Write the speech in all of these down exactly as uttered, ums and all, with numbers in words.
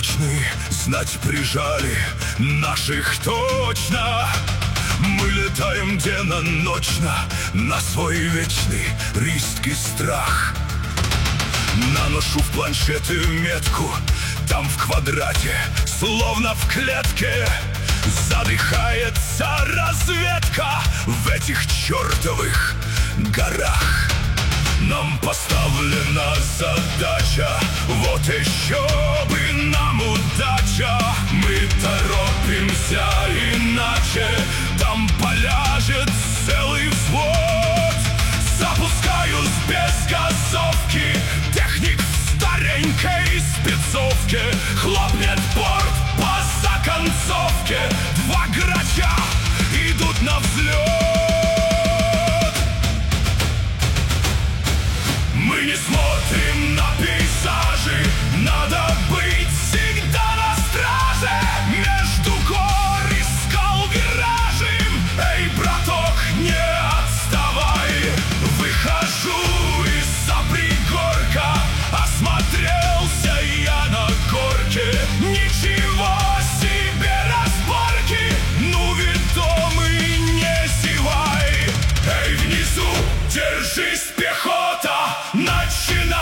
восточный, знать прижали наших точно. Мы летаем денно-ночно на свой вечный риск и страх. Наношу в планшеты метку, там в квадрате, словно в клетке, задыхается разведка в этих чертовых горах. Нам поставлена задача, вот еще бы нам удача. Мы торопимся, иначе там поляжет целый взвод. Запускаю с безгазовки, техник в старенькой спецовке. Хлопнет борт по законцовке, два грача идут на взлет. Мы не смотрим на пейзажи, надо быть всегда на страже. Между гор и скал виражи, эй, браток, не отставай. Выхожу из-за пригорка, осмотрелся я на горке. Ничего себе разборки, ну ведомый, не зевай. Эй, внизу держись, пехота, начинается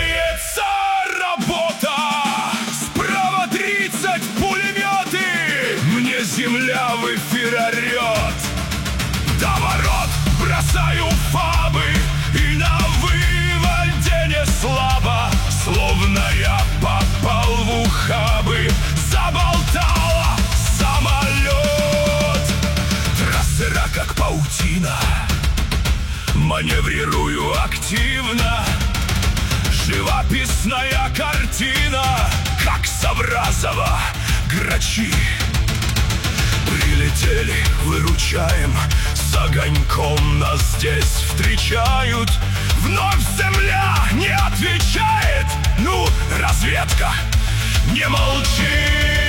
работа. Справа тридцать пулеметы, мне земля в эфир орет. До ворот бросаю фабы, и на выводе не слабо, словно я попал в ухабы. Заболтала самолет, трассера как паутина, маневрирую активно. Живописная картина, как Савразова грачи. Прилетели, выручаем, с огоньком нас здесь встречают. Вновь земля не отвечает, ну, разведка, не молчи.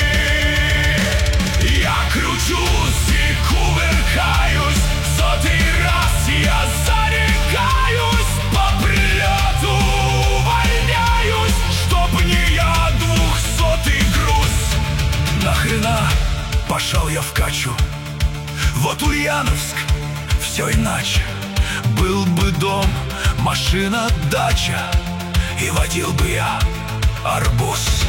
Я кручусь и кувыркаюсь, сотый раз я зарекаюсь, по прилету увольняюсь, чтоб не я двухсотый груз. Нахрена пошел я в Качу? Вот Ульяновск, все иначе. Был бы дом, машина, дача, и водил бы я арбуз.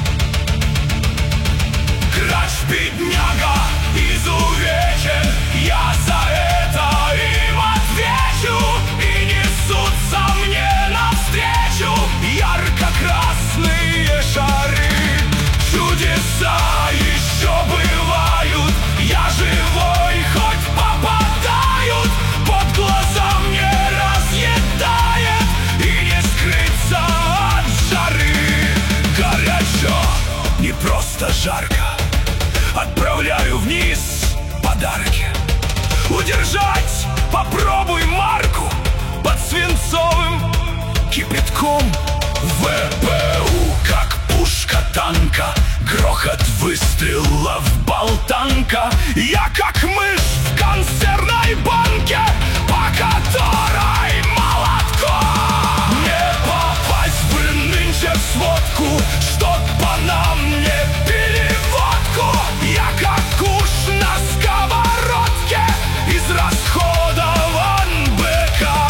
Грач, бедняга, изувечен, я за это им отвечу. И несутся мне навстречу ярко-красные шары. Чудеса еще бывают, я живой, хоть попадают. Под глаза мне разъедает, и не скрыться от жары. Горячо, не просто жарко, отправляю вниз подарки. Удержать попробуй марку под свинцовым кипятком. ВПУ, как пушка танка, грохот выстрела в болтанка. Я как мышь в консервной банке, по которой молотком. Не попасть бы нынче в сводку, чтоб по нам не пили водку. Я как уж на сковородке, израсходован БК.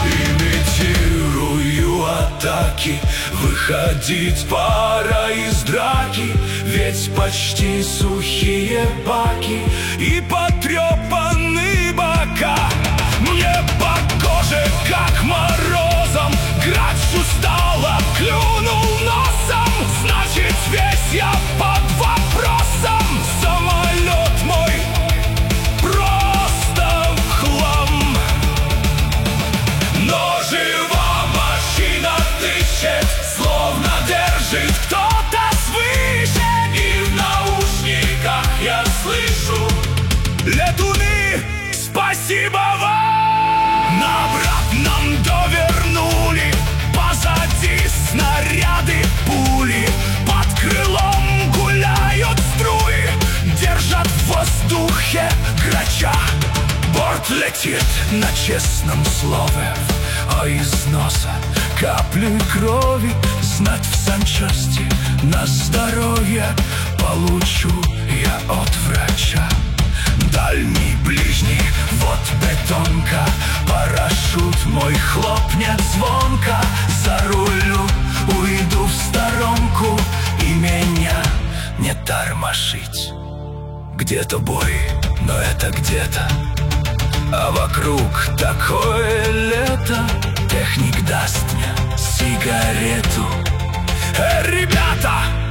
Имитирую атаки, выходить пора из драки. Ведь почти сухие баки и потрепаны бока. Мне по коже как морозом, грач устало клюнул носом. Значит, весь я под вопросом. Самолет мой просто в хлам. Но жива машина дышит, словно держит кто-то свыше. И в наушниках я слышу: летуны, спасибо вам! На обратном довернули, позади снаряды, пули. Под крылом гуляют струи, держат в воздухе грача. Борт летит на честном слове, а из носа капли крови. Знать в санчасти на здоровье получу я от врача. Дальний, ближний, вот бетонка, парашют мой хлопнет звонко. За рулю уйду в сторонку, и меня не тормошить. Где-то бой, но это где-то, а вокруг такое лето. Техник даст мне сигарету. Эй, ребята!